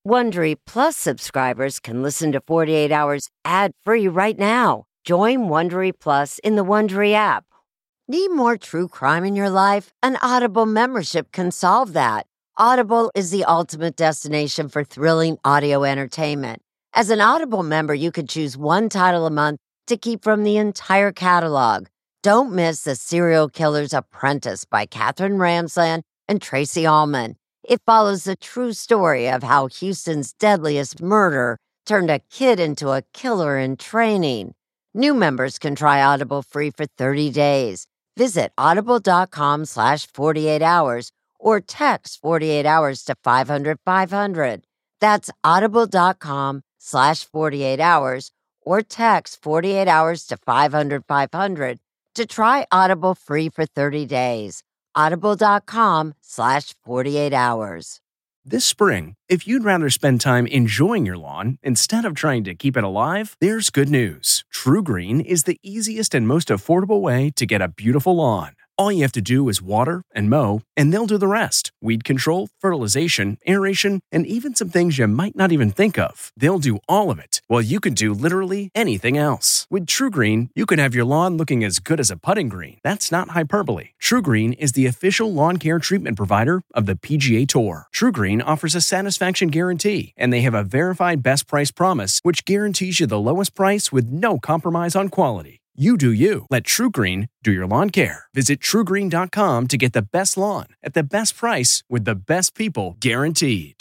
Wondery Plus subscribers can listen to 48 Hours ad-free right now. Join Wondery Plus in the Wondery app. Need more true crime in your life? An Audible membership can solve that. Audible is the ultimate destination for thrilling audio entertainment. As an Audible member, you can choose one title a month to keep from the entire catalog. Don't miss The Serial Killer's Apprentice by Katherine Ramsland and Tracy Ullman. It follows the true story of how Houston's deadliest murder turned a kid into a killer in training. New members can try Audible free for 30 days. Visit audible.com/48 hours or text 48 hours to 500-500. That's audible.com/48 hours or text 48 hours to 500-500 to try Audible free for 30 days. Audible.com/48 hours. This spring, if you'd rather spend time enjoying your lawn instead of trying to keep it alive, there's good news. True Green is the easiest and most affordable way to get a beautiful lawn. All you have to do is water and mow, and they'll do the rest. Weed control, fertilization, aeration, and even some things you might not even think of. They'll do all of it, while you can do literally anything else. With True Green, you can have your lawn looking as good as a putting green. That's not hyperbole. True Green is the official lawn care treatment provider of the PGA Tour. True Green offers a satisfaction guarantee, and they have a verified best price promise, which guarantees you the lowest price with no compromise on quality. You do you. Let True Green do your lawn care. Visit TrueGreen.com to get the best lawn at the best price with the best people guaranteed.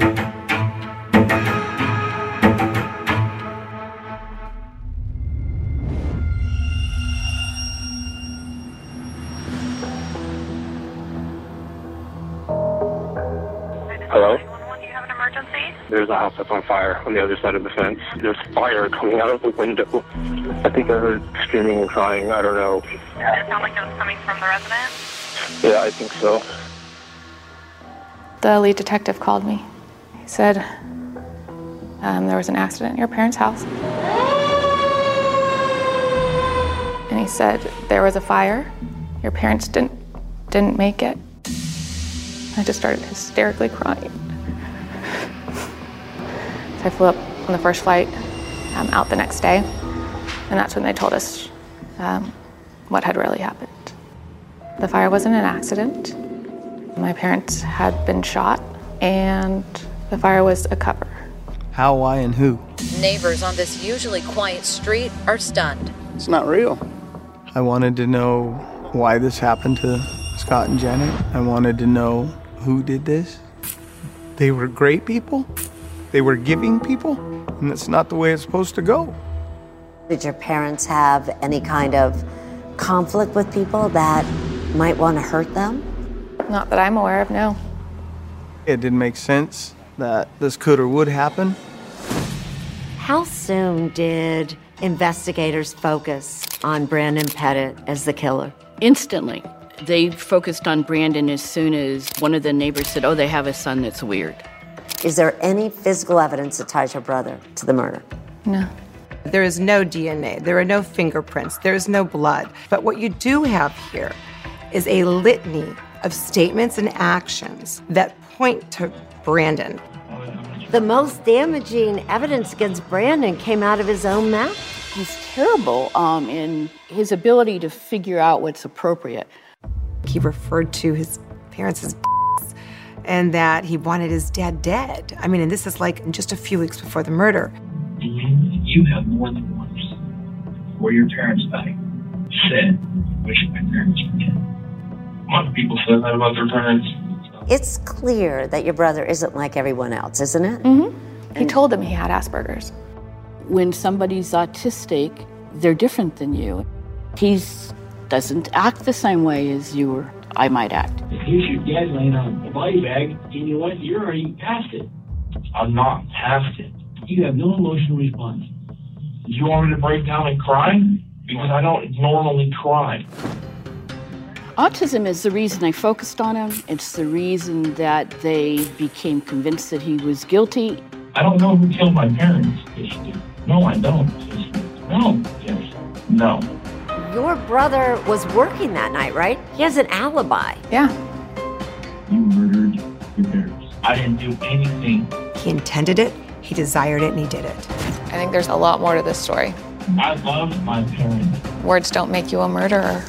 Hello? There's a house that's on fire on the other side of the fence. There's fire coming out of the window. I think I heard screaming and crying. I don't know. Does it sound like it was coming from the resident? Yeah, I think so. The lead detective called me. He said there was an accident in your parents' house. And he said there was a fire. Your parents didn't make it. I just started hysterically crying. So I flew up on the first flight out the next day, and that's when they told us what had really happened. The fire wasn't an accident. My parents had been shot, and the fire was a cover. How, why, and who? Neighbors on this usually quiet street are stunned. It's not real. I wanted to know why this happened to Scott and Janet. I wanted to know who did this. They were great people. They were giving people, and that's not the way it's supposed to go. Did your parents have any kind of conflict with people that might want to hurt them? Not that I'm aware of, no. It didn't make sense that this could or would happen. How soon did investigators focus on Brandon Pettit as the killer? Instantly. They focused on Brandon as soon as one of the neighbors said, "Oh, they have a son that's weird." Is there any physical evidence that ties your brother to the murder? No. There is no DNA. There are no fingerprints. There is no blood. But what you do have here is a litany of statements and actions that point to Brandon. The most damaging evidence against Brandon came out of his own mouth. He's terrible in his ability to figure out what's appropriate. He referred to his parents as and that he wanted his dad dead. I mean, and this is like just a few weeks before the murder. You have more than once, before your parents died, said, "Wish my parents were dead." A lot of people say that about their parents. It's clear that your brother isn't like everyone else, isn't it? Mm-hmm. He told them he had Asperger's. When somebody's autistic, they're different than you. He doesn't act the same way as you or I might act. If here's your dad laying on a body bag, and you know what? You're already past it. I'm not past it. You have no emotional response. You want me to break down and cry? Because I don't normally cry. Autism is the reason I focused on him. It's the reason that they became convinced that he was guilty. I don't know who killed my parents. Yes, you do. No, I don't. Yes. No. Yes. No. Your brother was working that night, right? He has an alibi. Yeah. You murdered your parents. I didn't do anything. He intended it, he desired it, and he did it. I think there's a lot more to this story. I loved my parents. Words don't make you a murderer.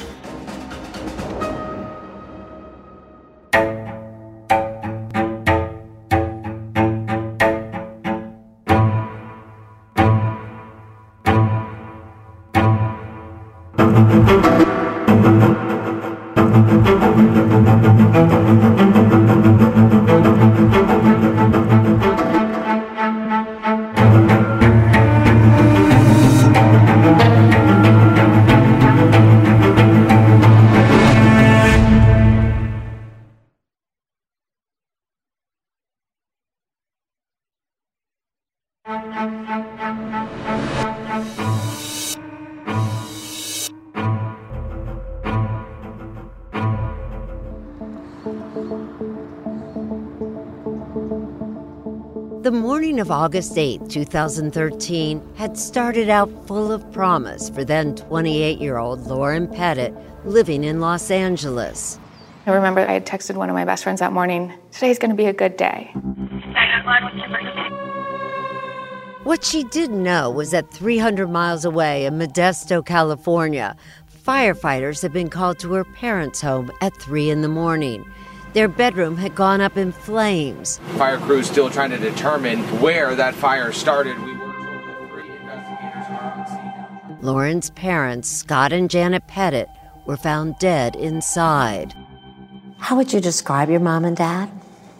The morning of August 8, 2013, had started out full of promise for then 28-year-old Lauren Pettit living in Los Angeles. I remember I had texted one of my best friends that morning, "Today's going to be a good day." What she didn't know was that 300 miles away in Modesto, California, firefighters had been called to her parents' home at 3 in the morning. Their bedroom had gone up in flames. Fire crews still trying to determine where that fire started. We were told that 3 investigators are on scene. Lauren's parents, Scott and Janet Pettit, were found dead inside. How would you describe your mom and dad?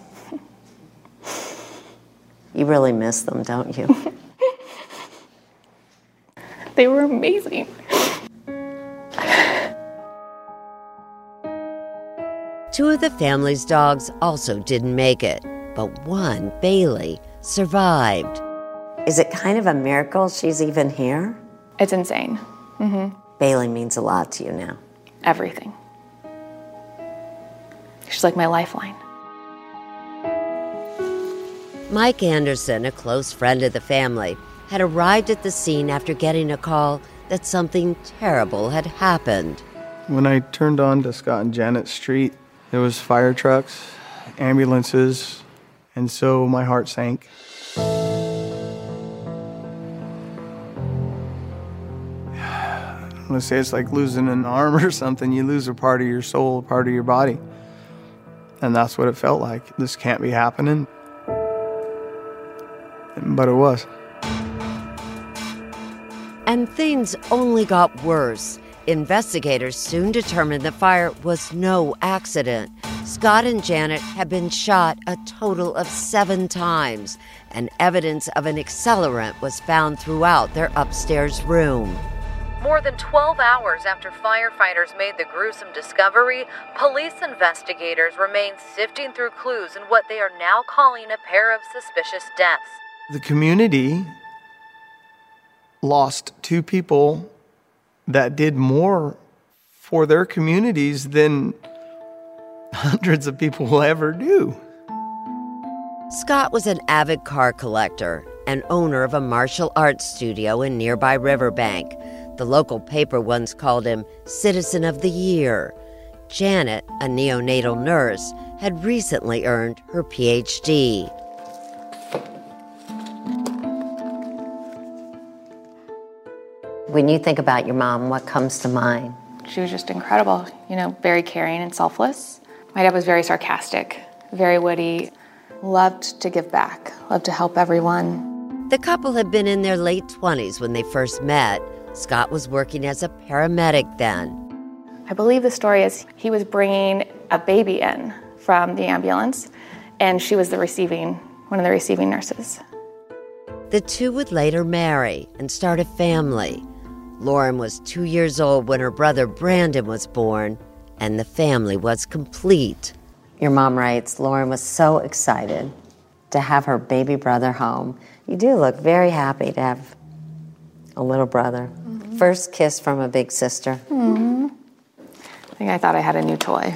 You really miss them, don't you? They were amazing. Two of the family's dogs also didn't make it, but one, Bailey, survived. Is it kind of a miracle she's even here? It's insane. Mm-hmm. Bailey means a lot to you now. Everything. She's like my lifeline. Mike Anderson, a close friend of the family, had arrived at the scene after getting a call that something terrible had happened. When I turned on to Scott and Janet Street, there was fire trucks, ambulances, and so my heart sank. I'm gonna say it's like losing an arm or something. You lose a part of your soul, a part of your body. And that's what it felt like. This can't be happening. But it was. And things only got worse. Investigators soon determined the fire was no accident. Scott and Janet had been shot a total of 7 times, and evidence of an accelerant was found throughout their upstairs room. More than 12 hours after firefighters made the gruesome discovery, police investigators remain sifting through clues in what they are now calling a pair of suspicious deaths. The community lost 2 people that did more for their communities than hundreds of people will ever do. Scott was an avid car collector and owner of a martial arts studio in nearby Riverbank. The local paper once called him Citizen of the Year. Janet, a neonatal nurse, had recently earned her PhD. When you think about your mom, what comes to mind? She was just incredible, very caring and selfless. My dad was very sarcastic, very witty, loved to give back, loved to help everyone. The couple had been in their late 20s when they first met. Scott was working as a paramedic then. I believe the story is he was bringing a baby in from the ambulance, and she was one of the receiving nurses. The two would later marry and start a family. Lauren was 2 years old when her brother Brandon was born, and the family was complete. Your mom writes, Lauren was so excited to have her baby brother home. You do look very happy to have a little brother. Mm-hmm. First kiss from a big sister. Mm-hmm. I think I thought I had a new toy.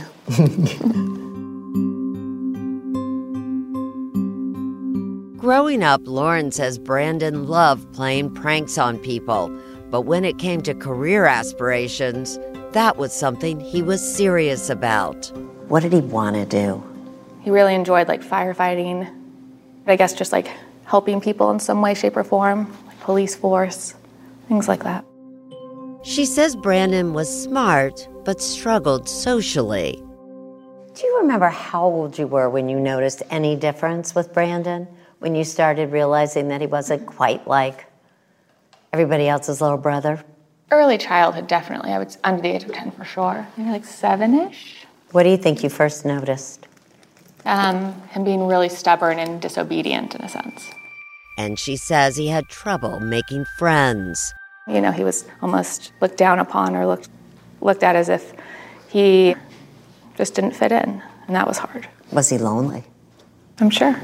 Growing up, Lauren says Brandon loved playing pranks on people. But when it came to career aspirations, that was something he was serious about. What did he want to do? He really enjoyed firefighting, I guess just like helping people in some way, shape, or form, like police force, things like that. She says Brandon was smart, but struggled socially. Do you remember how old you were when you noticed any difference with Brandon? When you started realizing that he wasn't quite like everybody else's little brother? Early childhood, definitely. I was under the age of 10 for sure. Maybe like 7-ish. What do you think you first noticed? Him being really stubborn and disobedient in a sense. And she says he had trouble making friends. You know, he was almost looked down upon or looked at as if he just didn't fit in, and that was hard. Was he lonely? I'm sure.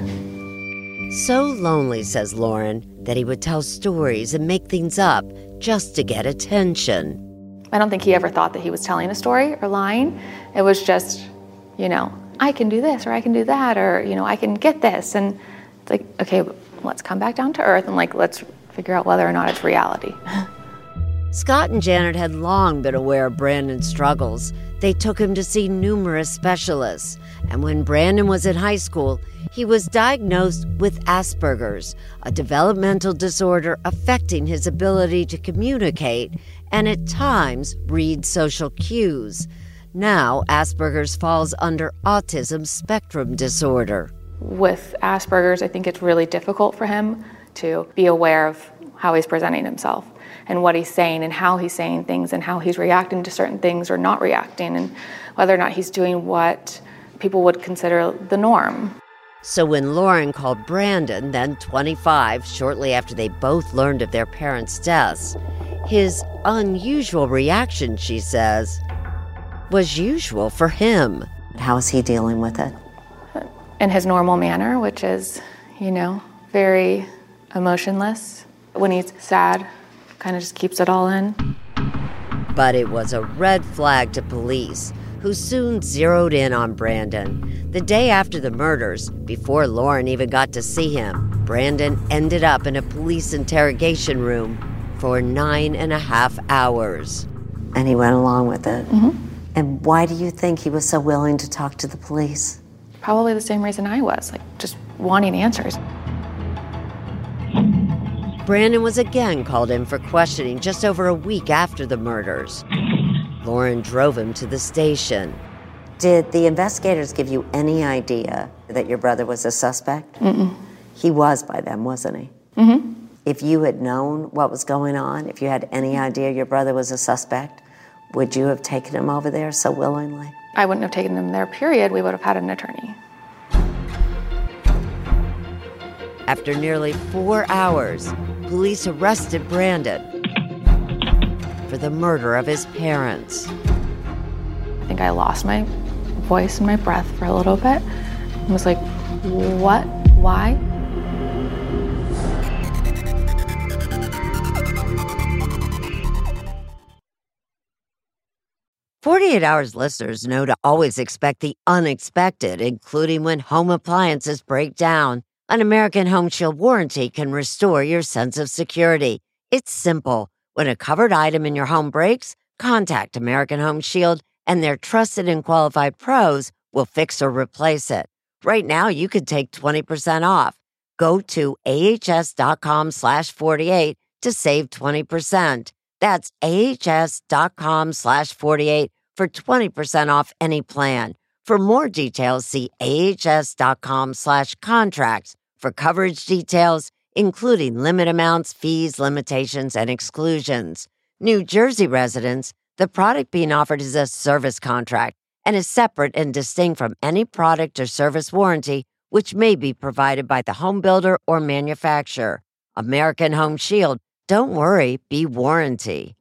So lonely, says Lauren, that he would tell stories and make things up just to get attention. I don't think he ever thought that he was telling a story or lying. It was just, you know, I can do this or I can do that or, you know, I can get this. And it's like, okay, let's come back down to earth and like, let's figure out whether or not it's reality. Scott and Janet had long been aware of Brandon's struggles. They took him to see numerous specialists. And when Brandon was in high school, he was diagnosed with Asperger's, a developmental disorder affecting his ability to communicate and at times read social cues. Now, Asperger's falls under autism spectrum disorder. With Asperger's, I think it's really difficult for him to be aware of how he's presenting himself and what he's saying and how he's saying things and how he's reacting to certain things or not reacting and whether or not he's doing what people would consider the norm. So when Lauren called Brandon, then 25, shortly after they both learned of their parents' deaths, his unusual reaction, she says, was usual for him. How is he dealing with it? In his normal manner, which is, you know, very emotionless. When he's sad, kind of just keeps it all in. But it was a red flag to police, who soon zeroed in on Brandon. The day after the murders, before Lauren even got to see him, Brandon ended up in a police interrogation room for 9.5 hours. And he went along with it? Mm-hmm. And why do you think he was so willing to talk to the police? Probably the same reason I was, like just wanting answers. Brandon was again called in for questioning just over a week after the murders. Lauren drove him to the station. Did the investigators give you any idea that your brother was a suspect? Mm-mm. He was by then, wasn't he? Mm-hmm. If you had known what was going on, if you had any idea your brother was a suspect, would you have taken him over there so willingly? I wouldn't have taken him there, period. We would have had an attorney. After nearly 4 hours, police arrested Brandon for the murder of his parents. I think I lost my voice and my breath for a little bit. I was like, what? Why? "48 Hours listeners know to always expect the unexpected, including when home appliances break down. An American Home Shield warranty can restore your sense of security. It's simple. When a covered item in your home breaks, contact American Home Shield, and their trusted and qualified pros will fix or replace it. Right now, you could take 20% off. Go to ahs.com/48 to save 20%. That's ahs.com/48 for 20% off any plan. For more details, see ahs.com/contracts for coverage details, including limit amounts, fees, limitations, and exclusions. New Jersey residents, the product being offered is a service contract and is separate and distinct from any product or service warranty which may be provided by the home builder or manufacturer. American Home Shield. Don't worry, be warranty.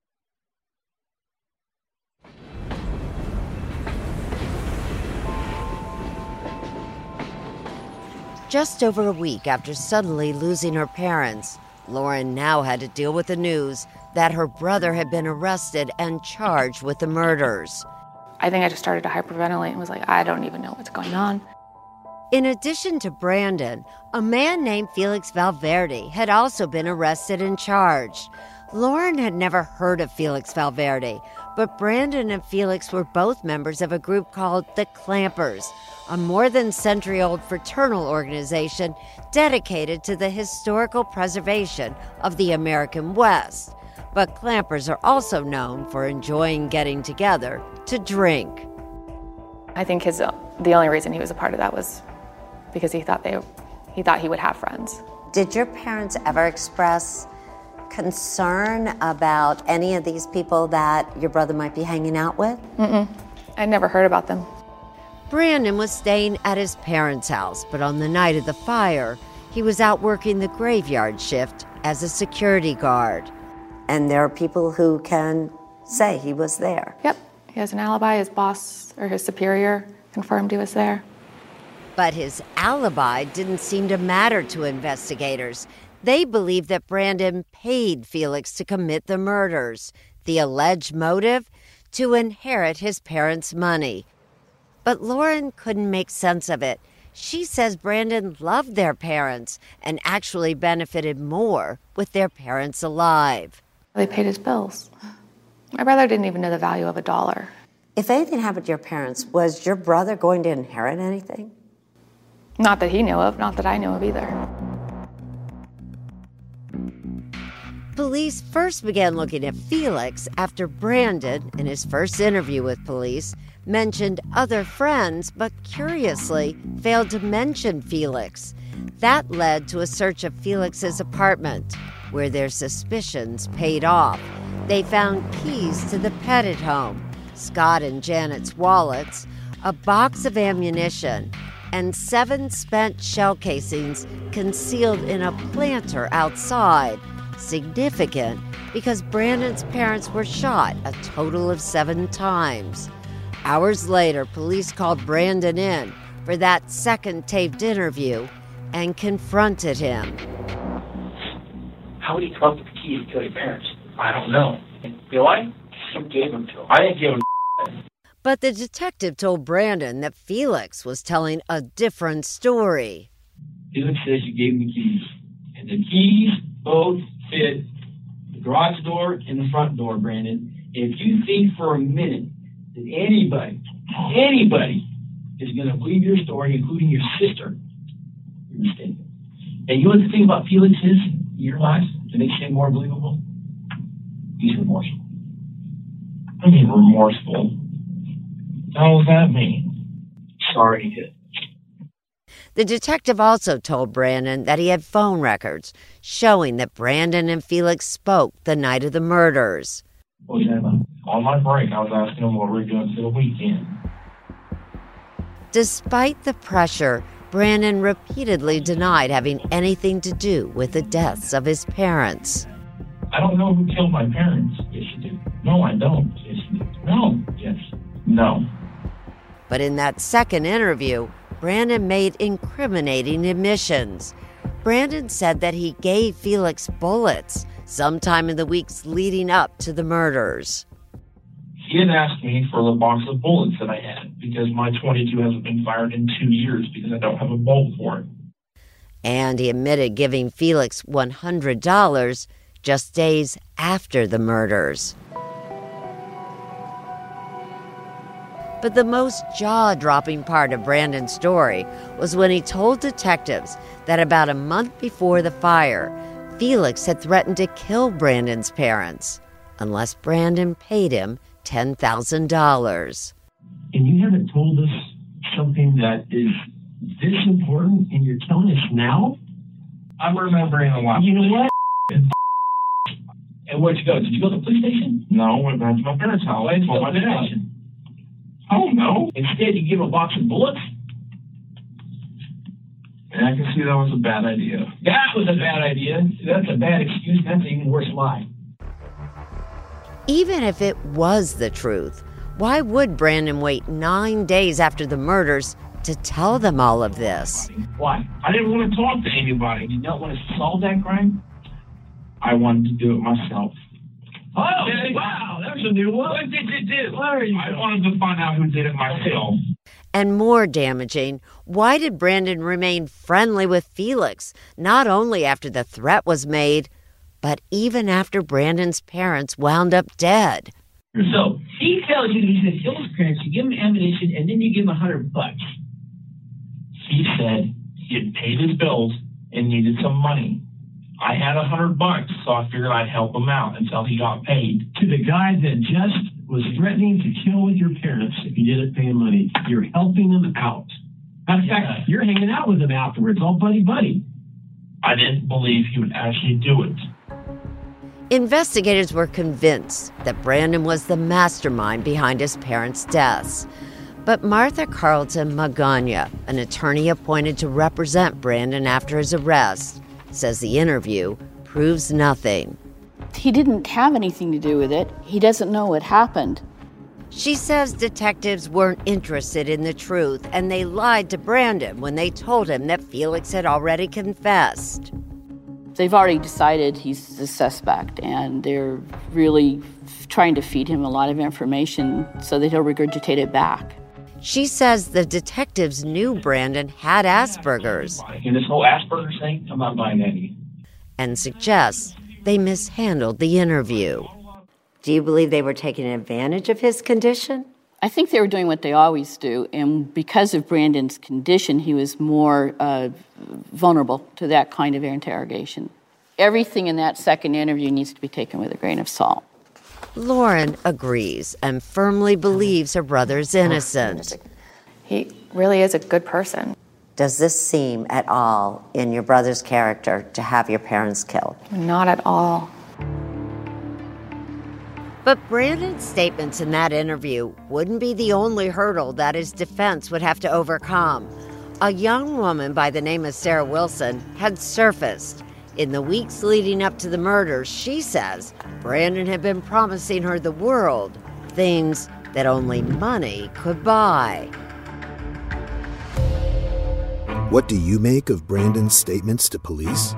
Just over a week after suddenly losing her parents, Lauren now had to deal with the news that her brother had been arrested and charged with the murders. I think I just started to hyperventilate and was like, I don't even know what's going on. In addition to Brandon, a man named Felix Valverde had also been arrested and charged. Lauren had never heard of Felix Valverde, But Brandon and Felix were both members of a group called the Clampers, a more than century-old fraternal organization dedicated to the historical preservation of the American West. But Clampers are also known for enjoying getting together to drink. I think the only reason he was a part of that was because he thought he would have friends. Did your parents ever express concern about any of these people that your brother might be hanging out with? I never heard about them. Brandon was staying at his parents' house, but on the night of the fire, he was out working the graveyard shift as a security guard. And there are people who can say he was there. Yep, he has an alibi. His boss or his superior confirmed he was there. But his alibi didn't seem to matter to investigators. They believed that Brandon paid Felix to commit the murders. The alleged motive? To inherit his parents' money. But Lauren couldn't make sense of it. She says Brandon loved their parents and actually benefited more with their parents alive. They paid his bills. My brother didn't even know the value of $1. If anything happened to your parents, was your brother going to inherit anything? Not that he knew of, not that I knew of either. Police first began looking at Felix after Brandon, in his first interview with police, mentioned other friends, but curiously failed to mention Felix. That led to a search of Felix's apartment, where their suspicions paid off. They found keys to the Pettit home, Scott and Janet's wallets, a box of ammunition, and 7 spent shell casings concealed in a planter outside. Significant because Brandon's parents were shot a total of 7 times. Hours later, police called Brandon in for that second taped interview and confronted him. How would he come up with the keys to kill your parents? I don't know. You know why? You gave them to him. I didn't give him. But the detective told Brandon that Felix was telling a different story. Felix says you gave him the keys. And the keys both fit the garage door and the front door, Brandon. If you think for a minute that anybody is going to believe your story, including your sister, you're mistaken. And you know what the thing about Felix is in your life that makes him more believable? He's remorseful. I mean, remorseful. How does that mean? Sorry he did. The detective also told Brandon that he had phone records showing that Brandon and Felix spoke the night of the murders. Well, yeah, on my break, I was asking him what we were doing for the weekend. Despite the pressure, Brandon repeatedly denied having anything to do with the deaths of his parents. I don't know who killed my parents. Yes, you do. No, I don't. Yes, you do. No. Yes. No. But in that second interview, Brandon made incriminating admissions. Brandon said that he gave Felix bullets sometime in the weeks leading up to the murders. He had asked me for the box of bullets that I had because my .22 hasn't been fired in 2 years because I don't have a bolt for it. And he admitted giving Felix $100 just days after the murders. But the most jaw-dropping part of Brandon's story was when he told detectives that about a month before the fire, Felix had threatened to kill Brandon's parents unless Brandon paid him $10,000. And you haven't told us something that is this important, and you're telling us now? I'm remembering a lot. You know what? And where'd you go? Did you go to the police station? No, I went back to my parents' house. Why did you go to the police station? I don't know. Instead, you give a box of bullets? And I can see that was a bad idea. That was a bad idea. That's a bad excuse. That's an even worse lie. Even if it was the truth, why would Brandon wait 9 days after the murders to tell them all of this? Why? I didn't want to talk to anybody. Did you not want to solve that crime? I wanted to do it myself. Oh, wow, that's a new one. What did you do? I wanted to find out who did it myself. And more damaging, why did Brandon remain friendly with Felix, not only after the threat was made, but even after Brandon's parents wound up dead? So he tells you that he's going to kill his parents, you give him ammunition, and then you give him $100. He said he had paid his bills and needed some money. I had $100, so I figured I'd help him out until he got paid. To the guy that just was threatening to kill with your parents if you didn't pay him money, you're helping them out. In fact, you're hanging out with him afterwards, all buddy-buddy. I didn't believe he would actually do it. Investigators were convinced that Brandon was the mastermind behind his parents' deaths. But Martha Carlton Magana, an attorney appointed to represent Brandon after his arrest, says the interview proves nothing. He didn't have anything to do with it. He doesn't know what happened. She says detectives weren't interested in the truth, and they lied to Brandon when they told him that Felix had already confessed. They've already decided he's the suspect, and they're really trying to feed him a lot of information so that he'll regurgitate it back. She says the detectives knew Brandon had Asperger's. And this whole Asperger's thing, I'm not buying any. And suggests they mishandled the interview. Do you believe they were taking advantage of his condition? I think they were doing what they always do, and because of Brandon's condition, he was more vulnerable to that kind of interrogation. Everything in that second interview needs to be taken with a grain of salt. Lauren agrees and firmly believes her brother's innocent. He really is a good person. Does this seem at all in your brother's character to have your parents killed? Not at all. But Brandon's statements in that interview wouldn't be the only hurdle that his defense would have to overcome. A young woman by the name of Sarah Wilson had surfaced. In the weeks leading up to the murders, she says Brandon had been promising her the world, things that only money could buy. What do you make of Brandon's statements to police?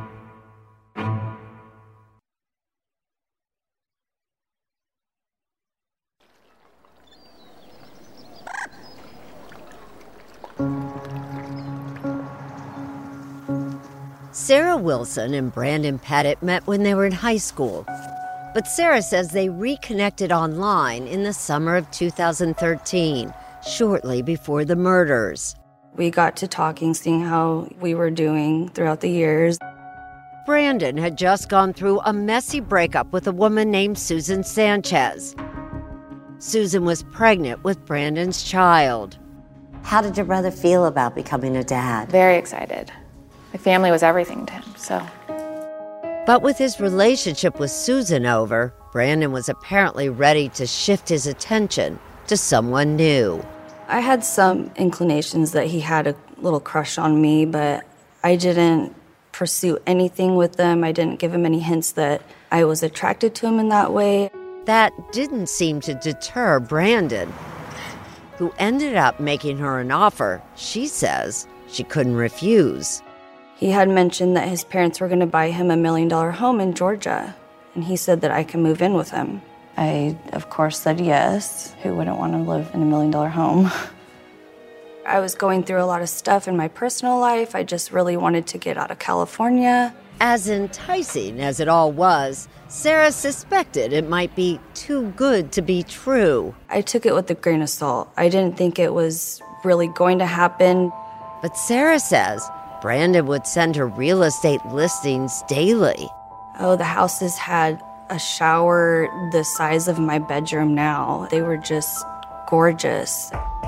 Sarah Wilson and Brandon Pettit met when they were in high school. But Sarah says they reconnected online in the summer of 2013, shortly before the murders. We got to talking, seeing how we were doing throughout the years. Brandon had just gone through a messy breakup with a woman named Susan Sanchez. Susan was pregnant with Brandon's child. How did your brother feel about becoming a dad? Very excited. My family was everything to him, so. But with his relationship with Susan over, Brandon was apparently ready to shift his attention to someone new. I had some inclinations that he had a little crush on me, but I didn't pursue anything with them. I didn't give him any hints that I was attracted to him in that way. That didn't seem to deter Brandon, who ended up making her an offer she says she couldn't refuse. He had mentioned that his parents were going to buy him $1 million home in Georgia, and he said that I can move in with him. I, of course, said yes. Who wouldn't want to live in $1 million home? I was going through a lot of stuff in my personal life. I just really wanted to get out of California. As enticing as it all was, Sarah suspected it might be too good to be true. I took it with a grain of salt. I didn't think it was really going to happen. But Sarah says Brandon would send her real estate listings daily. Oh, the houses had a shower the size of my bedroom now. They were just gorgeous.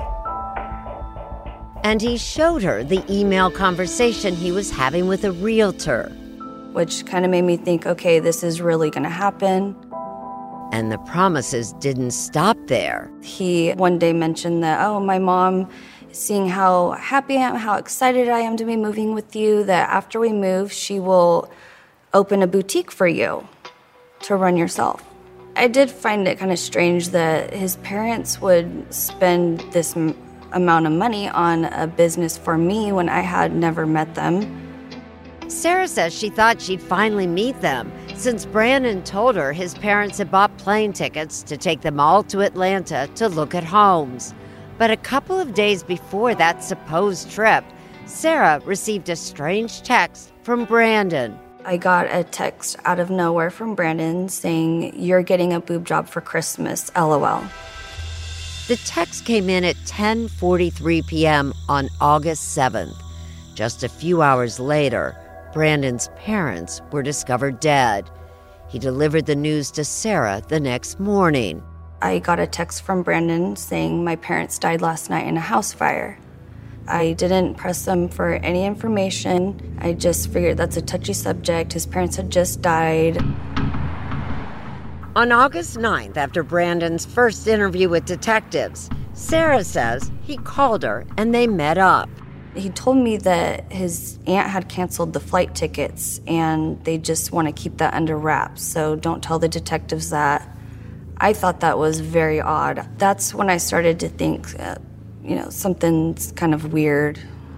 And he showed her the email conversation he was having with a realtor. Which kind of made me think, okay, this is really going to happen. And the promises didn't stop there. He one day mentioned that, oh, my mom, seeing how happy I am, how excited I am to be moving with you, that after we move, she will open a boutique for you to run yourself. I did find it kind of strange that his parents would spend this amount of money on a business for me when I had never met them. Sarah says she thought she'd finally meet them, since Brandon told her his parents had bought plane tickets to take them all to Atlanta to look at homes. But a couple of days before that supposed trip, Sarah received a strange text from Brandon. I got a text out of nowhere from Brandon saying, "You're getting a boob job for Christmas, LOL." The text came in at 10:43 p.m. on August 7th. Just a few hours later, Brandon's parents were discovered dead. He delivered the news to Sarah the next morning. I got a text from Brandon saying my parents died last night in a house fire. I didn't press them for any information. I just figured that's a touchy subject. His parents had just died. On August 9th, after Brandon's first interview with detectives, Sarah says he called her and they met up. He told me that his aunt had canceled the flight tickets and they just want to keep that under wraps, so don't tell the detectives that. I thought that was very odd. That's when I started to think, something's kind of weird.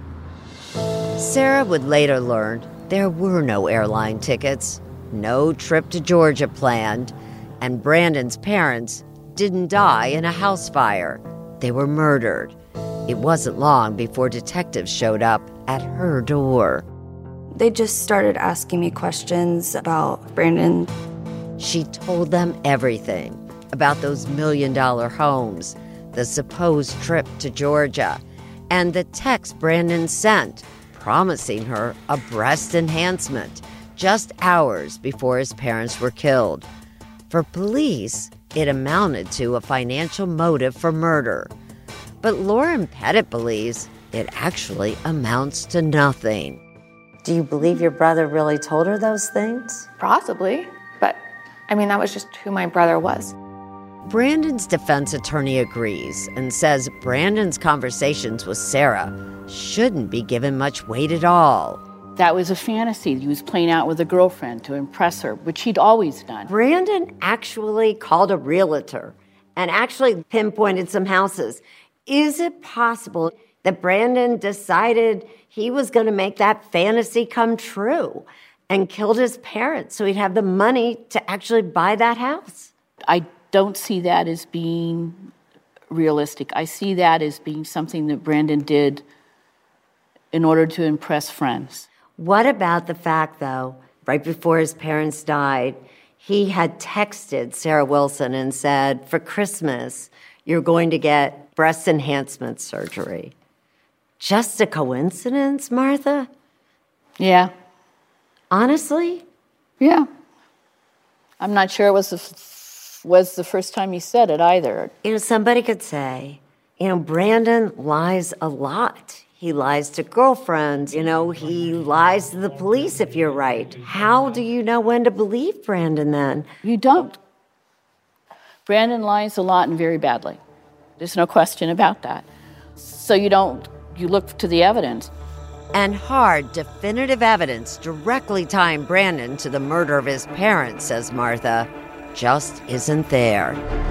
Sarah would later learn there were no airline tickets, no trip to Georgia planned, and Brandon's parents didn't die in a house fire. They were murdered. It wasn't long before detectives showed up at her door. They just started asking me questions about Brandon. She told them everything about those $1 million homes, the supposed trip to Georgia, and the text Brandon sent promising her a breast enhancement just hours before his parents were killed. For police, it amounted to a financial motive for murder. But Lauren Pettit believes it actually amounts to nothing. Do you believe your brother really told her those things? Possibly, but that was just who my brother was. Brandon's defense attorney agrees and says Brandon's conversations with Sarah shouldn't be given much weight at all. That was a fantasy he was playing out with a girlfriend to impress her, which he'd always done. Brandon actually called a realtor and actually pinpointed some houses. Is it possible that Brandon decided he was going to make that fantasy come true and killed his parents so he'd have the money to actually buy that house? I don't see that as being realistic. I see that as being something that Brandon did in order to impress friends. What about the fact, though, right before his parents died, he had texted Sarah Wilson and said, for Christmas, you're going to get breast enhancement surgery. Just a coincidence, Martha? Yeah. Honestly? Yeah. I'm not sure it was the first time he said it either. Somebody could say, Brandon lies a lot. He lies to girlfriends, he lies to the police if you're right. How do you know when to believe Brandon then? You don't. Brandon lies a lot and very badly. There's no question about that. So you look to the evidence. And hard, definitive evidence directly tying Brandon to the murder of his parents, says Martha, just isn't there.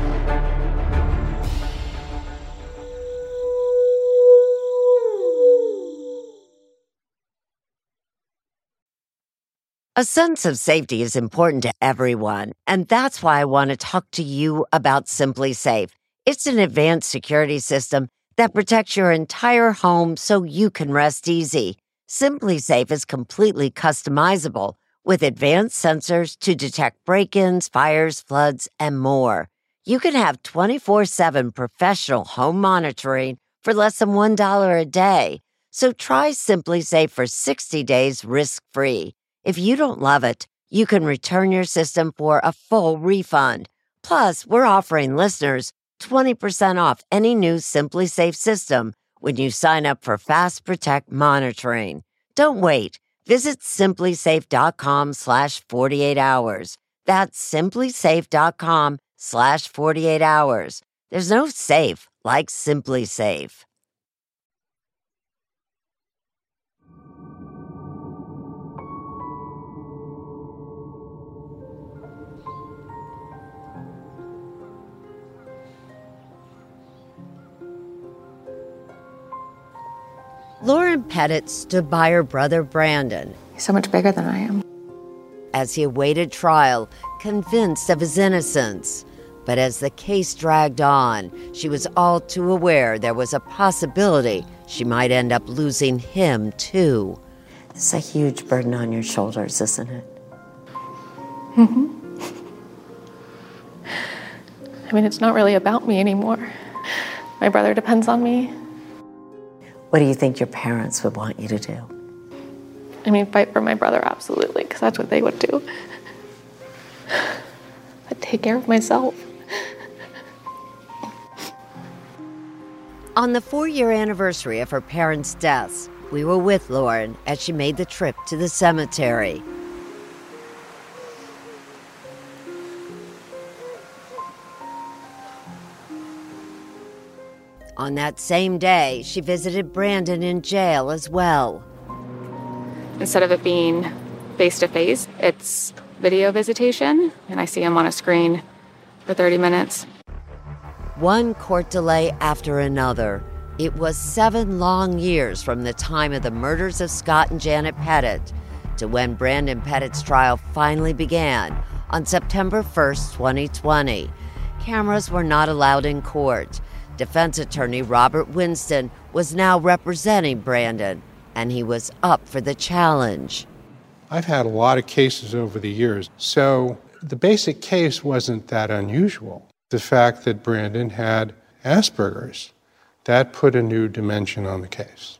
A sense of safety is important to everyone, and that's why I want to talk to you about SimpliSafe. It's an advanced security system that protects your entire home so you can rest easy. SimpliSafe is completely customizable with advanced sensors to detect break-ins, fires, floods, and more. You can have 24/7 professional home monitoring for less than $1 a day. So try SimpliSafe for 60 days risk-free. If you don't love it, you can return your system for a full refund. Plus, we're offering listeners 20% off any new SimpliSafe system when you sign up for Fast Protect monitoring. Don't wait. Visit SimpliSafe.com/48 hours. That's SimpliSafe.com/48 hours. There's no safe like SimpliSafe. Lauren Pettit stood by her brother Brandon. He's so much bigger than I am. As he awaited trial, convinced of his innocence. But as the case dragged on, she was all too aware there was a possibility she might end up losing him, too. It's a huge burden on your shoulders, isn't it? Mm-hmm. I mean, it's not really about me anymore. My brother depends on me. What do you think your parents would want you to do? I mean, fight for my brother, absolutely, because that's what they would do. But take care of myself. On the 4-year anniversary of her parents' deaths, we were with Lauren as she made the trip to the cemetery. On that same day, she visited Brandon in jail as well. Instead of it being face-to-face, it's video visitation, and I see him on a screen for 30 minutes. One court delay after another. It was 7 long years from the time of the murders of Scott and Janet Pettit to when Brandon Pettit's trial finally began on September 1st, 2020. Cameras were not allowed in court. Defense attorney Robert Winston was now representing Brandon, and he was up for the challenge. I've had a lot of cases over the years, so the basic case wasn't that unusual. The fact that Brandon had Asperger's, that put a new dimension on the case.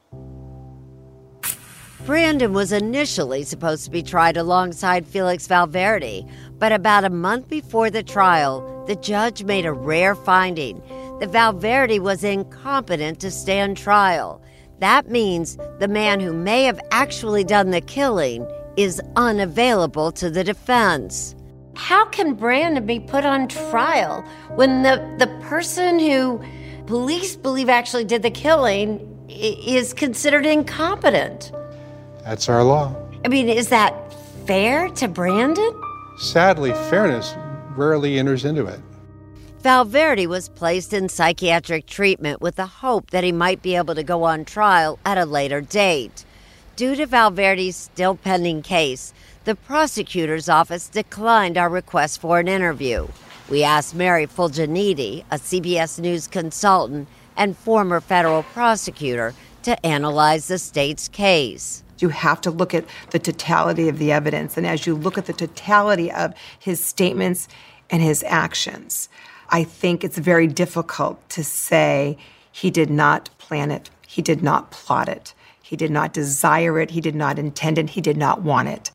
Brandon was initially supposed to be tried alongside Felix Valverde, but about a month before the trial, the judge made a rare finding that Valverde was incompetent to stand trial. That means the man who may have actually done the killing is unavailable to the defense. How can Brandon be put on trial when the person who police believe actually did the killing is considered incompetent? That's our law. I mean, is that fair to Brandon? Sadly, fairness rarely enters into it. Valverde was placed in psychiatric treatment with the hope that he might be able to go on trial at a later date. Due to Valverde's still pending case, the prosecutor's office declined our request for an interview. We asked Mary Fulginiti, a CBS News consultant and former federal prosecutor, to analyze the state's case. You have to look at the totality of the evidence, and as you look at the totality of his statements and his actions, I think it's very difficult to say he did not plan it, he did not plot it, he did not desire it, he did not intend it, he did not want it.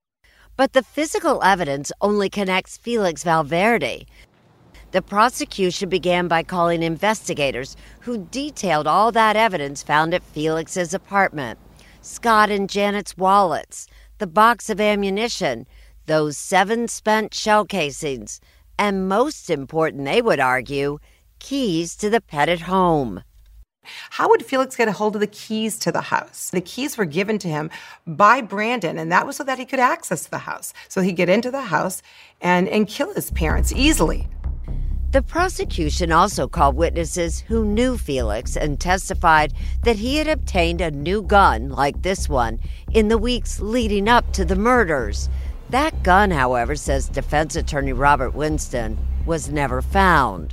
But the physical evidence only connects Felix Valverde. The prosecution began by calling investigators who detailed all that evidence found at Felix's apartment. Scott and Janet's wallets, the box of ammunition, those 7 spent shell casings, and most important, they would argue, keys to the Pettit home. How would Felix get a hold of the keys to the house? The keys were given to him by Brandon, and that was so that he could access the house. So he'd get into the house and kill his parents easily. The prosecution also called witnesses who knew Felix and testified that he had obtained a new gun like this one in the weeks leading up to the murders. That gun, however, says defense attorney Robert Winston, was never found.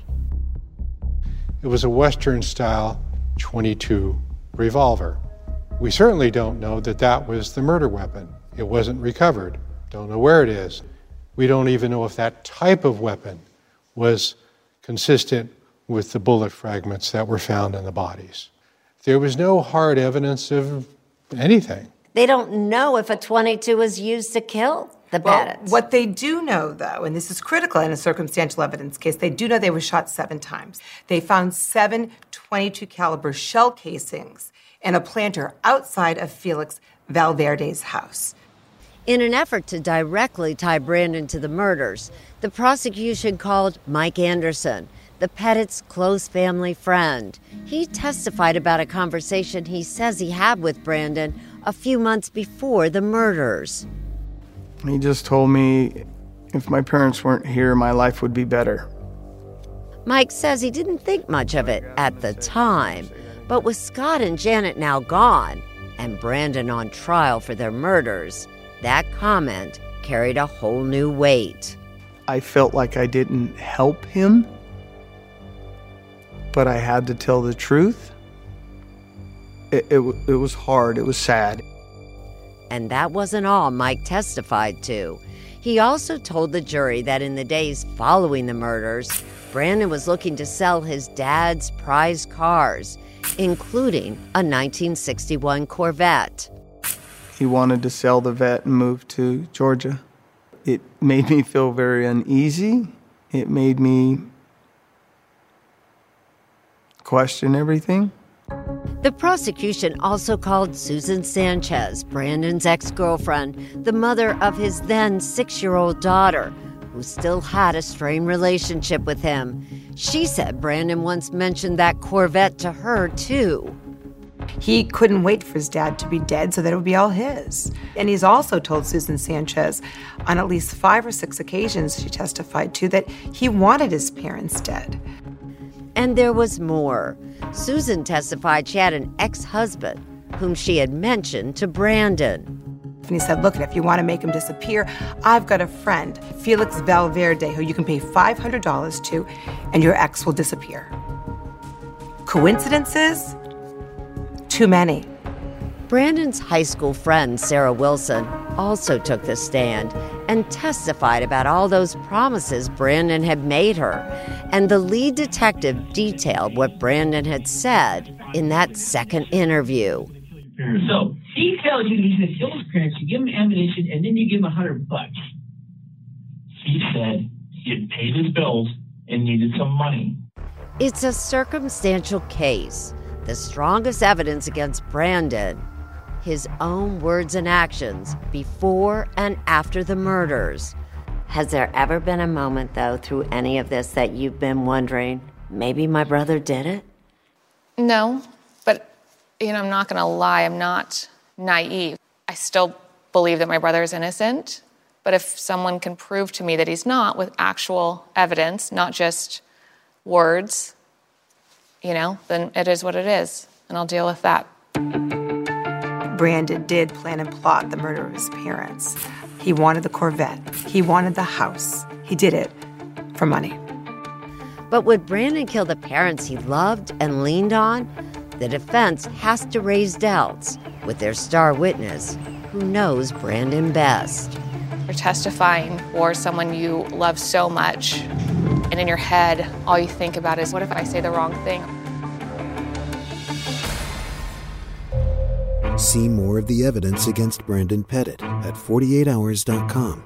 It was a Western-style .22 revolver. We certainly don't know that that was the murder weapon. It wasn't recovered. Don't know where it is. We don't even know if that type of weapon was consistent with the bullet fragments that were found in the bodies. There was no hard evidence of anything. They don't know if a .22 was used to kill the Pettits. What they do know, though, and this is critical in a circumstantial evidence case, they do know they were shot 7 times. They found 7 .22 caliber shell casings in a planter outside of Felix Valverde's house. In an effort to directly tie Brandon to the murders, the prosecution called Mike Anderson, the Pettit's close family friend. He testified about a conversation he says he had with Brandon a few months before the murders. He just told me if my parents weren't here, my life would be better. Mike says he didn't think much of it at the time, but with Scott and Janet now gone and Brandon on trial for their murders, that comment carried a whole new weight. I felt like I didn't help him, but I had to tell the truth. It was hard. It was sad. And that wasn't all Mike testified to. He also told the jury that in the days following the murders, Brandon was looking to sell his dad's prized cars, including a 1961 Corvette. He wanted to sell the vet and move to Georgia. It made me feel very uneasy. It made me question everything. The prosecution also called Susan Sanchez, Brandon's ex-girlfriend, the mother of his then 6-year-old daughter, who still had a strained relationship with him. She said Brandon once mentioned that Corvette to her, too. He couldn't wait for his dad to be dead so that it would be all his. And he's also told Susan Sanchez on at least 5 or 6 occasions she testified to that he wanted his parents dead. And there was more. Susan testified she had an ex-husband whom she had mentioned to Brandon. And he said, look, if you want to make him disappear, I've got a friend, Felix Valverde, who you can pay $500 to, and your ex will disappear. Coincidences? Too many. Brandon's high school friend, Sarah Wilson, also took the stand and testified about all those promises Brandon had made her. And the lead detective detailed what Brandon had said in that second interview. So he tells you he's going to kill his parents, you give him ammunition, and then you give him $100. He said he had paid his bills and needed some money. It's a circumstantial case. The strongest evidence against Brandon, his own words and actions before and after the murders. Has there ever been a moment, though, through any of this that you've been wondering, maybe my brother did it? No, but, I'm not going to lie. I'm not naive. I still believe that my brother is innocent, but if someone can prove to me that he's not with actual evidence, not just words, then it is what it is, and I'll deal with that. Brandon did plan and plot the murder of his parents. He wanted the Corvette. He wanted the house. He did it for money. But would Brandon kill the parents he loved and leaned on? The defense has to raise doubts with their star witness, who knows Brandon best. You're testifying for someone you love so much, and in your head, all you think about is, what if I say the wrong thing? See more of the evidence against Brandon Pettit at 48hours.com.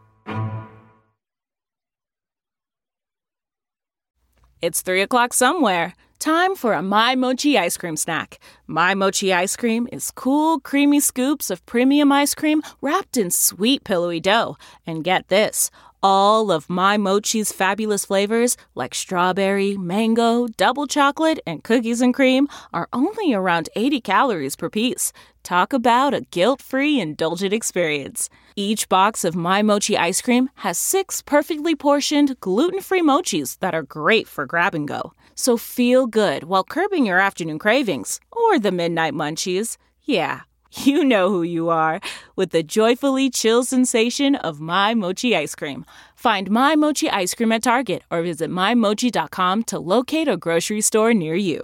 It's 3 o'clock somewhere. Time for a My Mochi ice cream snack. My Mochi ice cream is cool, creamy scoops of premium ice cream wrapped in sweet, pillowy dough. And get this, all of My Mochi's fabulous flavors, like strawberry, mango, double chocolate, and cookies and cream, are only around 80 calories per piece. Talk about a guilt-free, indulgent experience. Each box of My Mochi ice cream has 6 perfectly portioned, gluten-free mochis that are great for grab and go. So feel good while curbing your afternoon cravings, or the midnight munchies. Yeah, you know who you are, with the joyfully chill sensation of My Mochi ice cream. Find My Mochi ice cream at Target or visit MyMochi.com to locate a grocery store near you.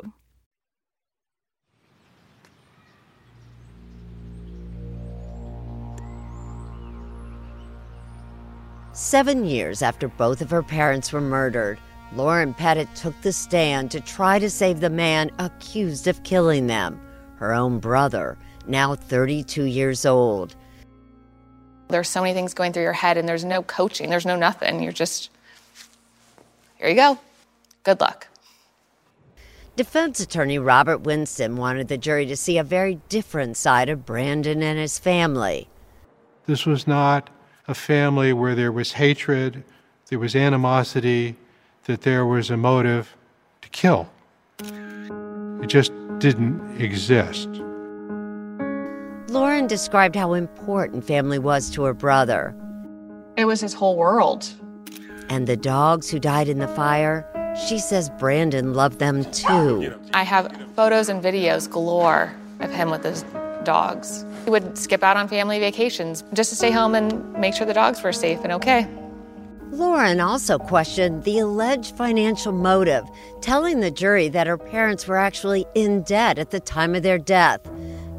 Seven years after both of her parents were murdered, Lauren Pettit took the stand to try to save the man accused of killing them, her own brother, now 32 years old. There's so many things going through your head, and there's no coaching, there's no nothing. You're just, here you go. Good luck. Defense attorney Robert Winston wanted the jury to see a very different side of Brandon and his family. This was not a family where there was hatred, there was animosity, that there was a motive to kill. It just didn't exist. Lauren described how important family was to her brother. It was his whole world. And the dogs who died in the fire, she says Brandon loved them too. I have photos and videos galore of him with his dogs. He would skip out on family vacations just to stay home and make sure the dogs were safe and okay. Lauren also questioned the alleged financial motive, telling the jury that her parents were actually in debt at the time of their death,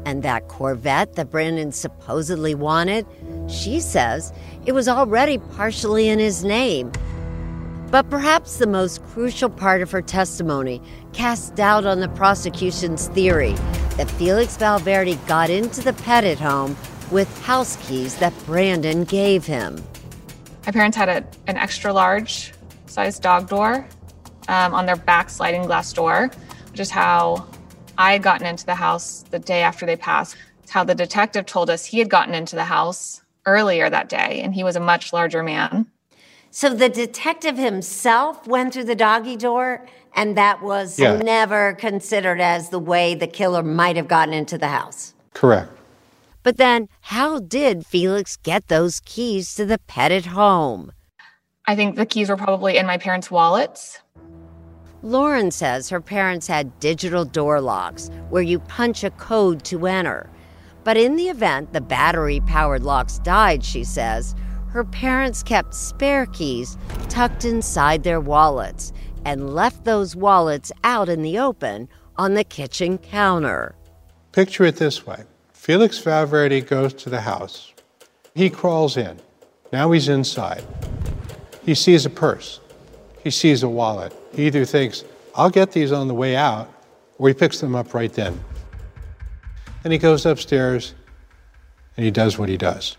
And that Corvette that Brandon supposedly wanted, she says it was already partially in his name. But perhaps the most crucial part of her testimony casts doubt on the prosecution's theory that Felix Valverde got into the Pettit home with house keys that Brandon gave him. My parents had an extra large sized dog door on their back sliding glass door, which is how I had gotten into the house the day after they passed. It's how the detective told us he had gotten into the house earlier that day, and he was a much larger man. So the detective himself went through the doggy door, and that was never considered as the way the killer might have gotten into the house. Correct. But then, how did Felix get those keys to the Pettit home? I think the keys were probably in my parents' wallets. Lauren says her parents had digital door locks where you punch a code to enter. But in the event the battery-powered locks died, she says, her parents kept spare keys tucked inside their wallets and left those wallets out in the open on the kitchen counter. Picture it this way. Felix Valverde goes to the house. He crawls in. Now he's inside. He sees a purse. He sees a wallet. He either thinks, I'll get these on the way out, or he picks them up right then. And he goes upstairs and he does what he does.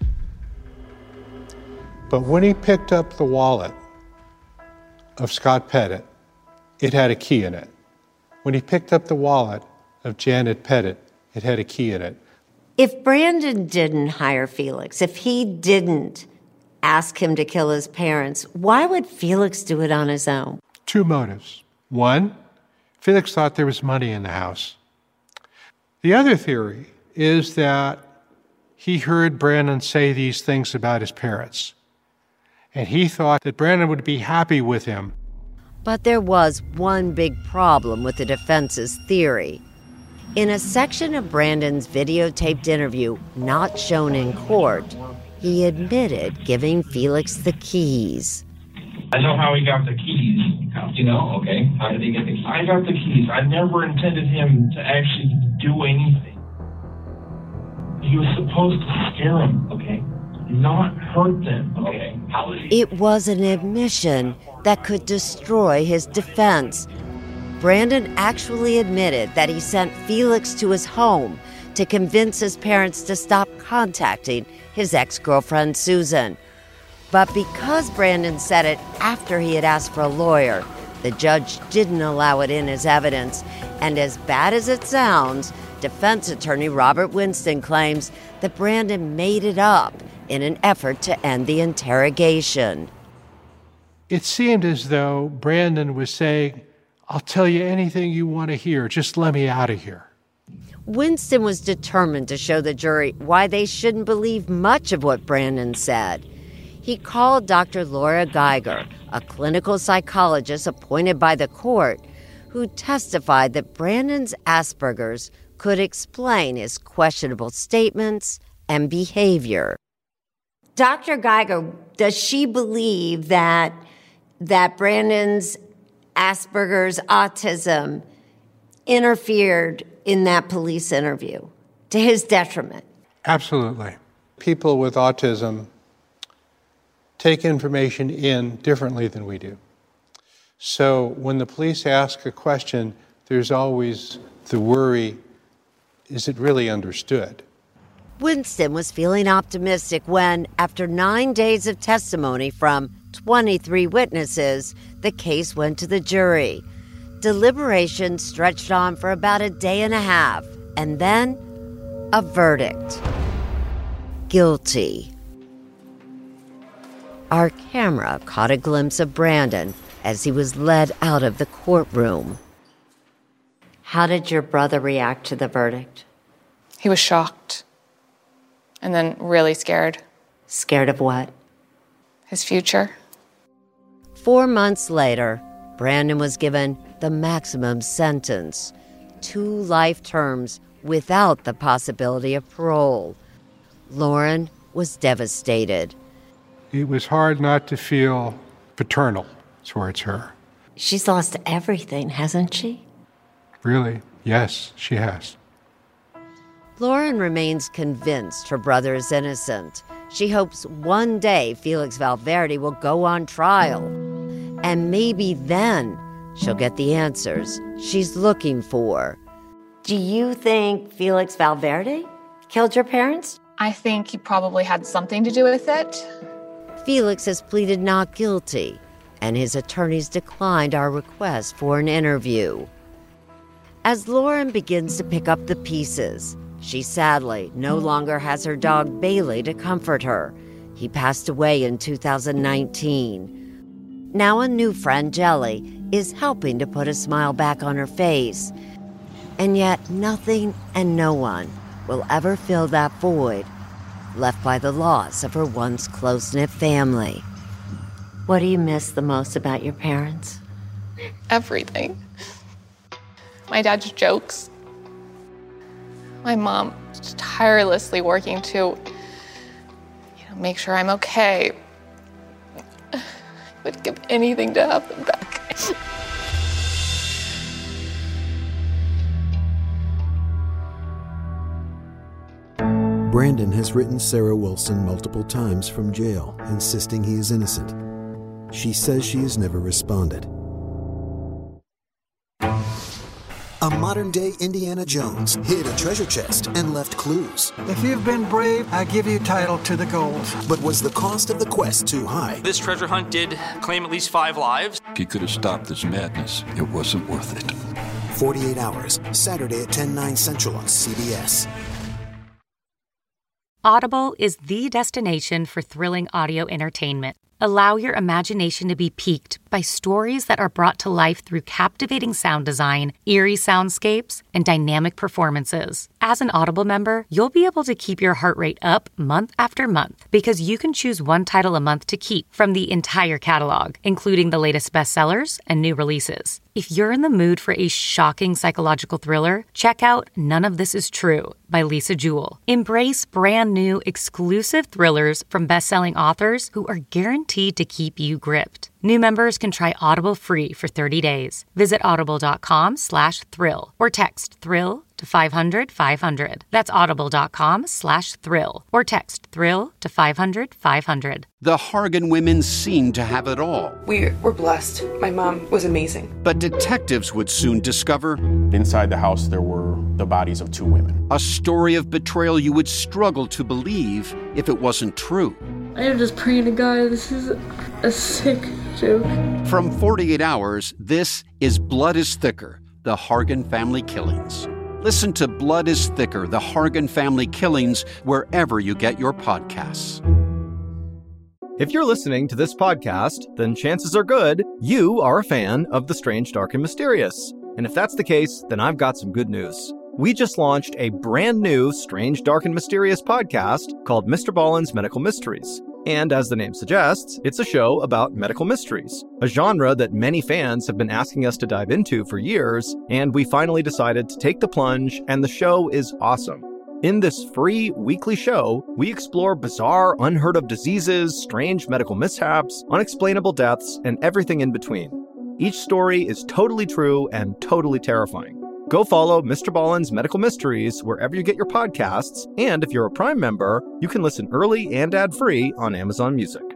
But when he picked up the wallet of Scott Pettit, it had a key in it. When he picked up the wallet of Janet Pettit, it had a key in it. If Brandon didn't hire Felix, if he didn't ask him to kill his parents, why would Felix do it on his own? Two motives. One, Felix thought there was money in the house. The other theory is that he heard Brandon say these things about his parents, and he thought that Brandon would be happy with him. But there was one big problem with the defense's theory. In a section of Brandon's videotaped interview not shown in court, he admitted giving Felix the keys. I know how he got the keys. You know, okay? How did he get the keys? I got the keys. I never intended him to actually do anything. He was supposed to scare him, okay? Not hurt them, okay? It was an admission that could destroy his defense. Brandon actually admitted that he sent Felix to his home to convince his parents to stop contacting his ex-girlfriend, Susan. But because Brandon said it after he had asked for a lawyer, the judge didn't allow it in as evidence. And as bad as it sounds, defense attorney Robert Winston claims that Brandon made it up in an effort to end the interrogation. It seemed as though Brandon was saying, I'll tell you anything you want to hear, just let me out of here. Winston was determined to show the jury why they shouldn't believe much of what Brandon said. He called Dr. Laura Geiger, a clinical psychologist appointed by the court, who testified that Brandon's Asperger's could explain his questionable statements and behavior. Dr. Geiger, does she believe that Brandon's Asperger's autism interfered in that police interview to his detriment? Absolutely. People with autism take information in differently than we do. So when the police ask a question, there's always the worry, is it really understood? Winston was feeling optimistic when, after 9 days of testimony from 23 witnesses, the case went to the jury. Deliberations stretched on for about a day and a half, and then a verdict. Guilty. Our camera caught a glimpse of Brandon as he was led out of the courtroom. How did your brother react to the verdict? He was shocked. And then really scared. Scared of what? His future. 4 months later, Brandon was given the maximum sentence, 2 life terms without the possibility of parole. Lauren was devastated. It was hard not to feel paternal towards her. She's lost everything, hasn't she? Really? Yes, she has. Lauren remains convinced her brother is innocent. She hopes one day Felix Valverde will go on trial. And maybe then she'll get the answers she's looking for. Do you think Felix Valverde killed your parents? I think he probably had something to do with it. Felix has pleaded not guilty, and his attorneys declined our request for an interview. As Lauren begins to pick up the pieces, she sadly no longer has her dog Bailey to comfort her. He passed away in 2019. Now a new friend, Jelly, is helping to put a smile back on her face. And yet nothing and no one will ever fill that void left by the loss of her once close-knit family. What do you miss the most about your parents? Everything. My dad's jokes. My mom tirelessly working to, make sure I'm okay. I would give anything to have them back. Brandon has written Sarah Wilson multiple times from jail, insisting he is innocent. She says she has never responded. A modern-day Indiana Jones hid a treasure chest and left clues. If you've been brave, I give you title to the gold. But was the cost of the quest too high? This treasure hunt did claim at least 5 lives. If he could have stopped this madness, it wasn't worth it. 48 Hours, Saturday at 10/9 Central on CBS. Audible is the destination for thrilling audio entertainment. Allow your imagination to be piqued by stories that are brought to life through captivating sound design, eerie soundscapes, and dynamic performances. As an Audible member, you'll be able to keep your heart rate up month after month because you can choose one title a month to keep from the entire catalog, including the latest bestsellers and new releases. If you're in the mood for a shocking psychological thriller, check out None of This Is True by Lisa Jewell. Embrace brand new exclusive thrillers from best-selling authors who are guaranteed to keep you gripped. New members can try Audible free for 30 days. Visit audible.com/thrill or text thrill to 500-500. That's audible.com/thrill or text thrill to 500-500. The Hargan women seemed to have it all. We were blessed. My mom was amazing. But detectives would soon discover inside the house there were the bodies of 2 women. A story of betrayal you would struggle to believe if it wasn't true. I am just praying to God, this is a sick joke. From 48 Hours, this is Blood is Thicker, The Hargan Family Killings. Listen to Blood is Thicker, The Hargan Family Killings wherever you get your podcasts. If you're listening to this podcast, then chances are good you are a fan of The Strange, Dark, and Mysterious. And if that's the case, then I've got some good news. We just launched a brand new Strange, Dark, and Mysterious podcast called Mr. Ballen's Medical Mysteries. And as the name suggests, it's a show about medical mysteries, a genre that many fans have been asking us to dive into for years, and we finally decided to take the plunge, and the show is awesome. In this free weekly show, we explore bizarre, unheard of diseases, strange medical mishaps, unexplainable deaths, and everything in between. Each story is totally true and totally terrifying. Go follow Mr. Ballen's Medical Mysteries wherever you get your podcasts, and if you're a Prime member, you can listen early and ad-free on Amazon Music.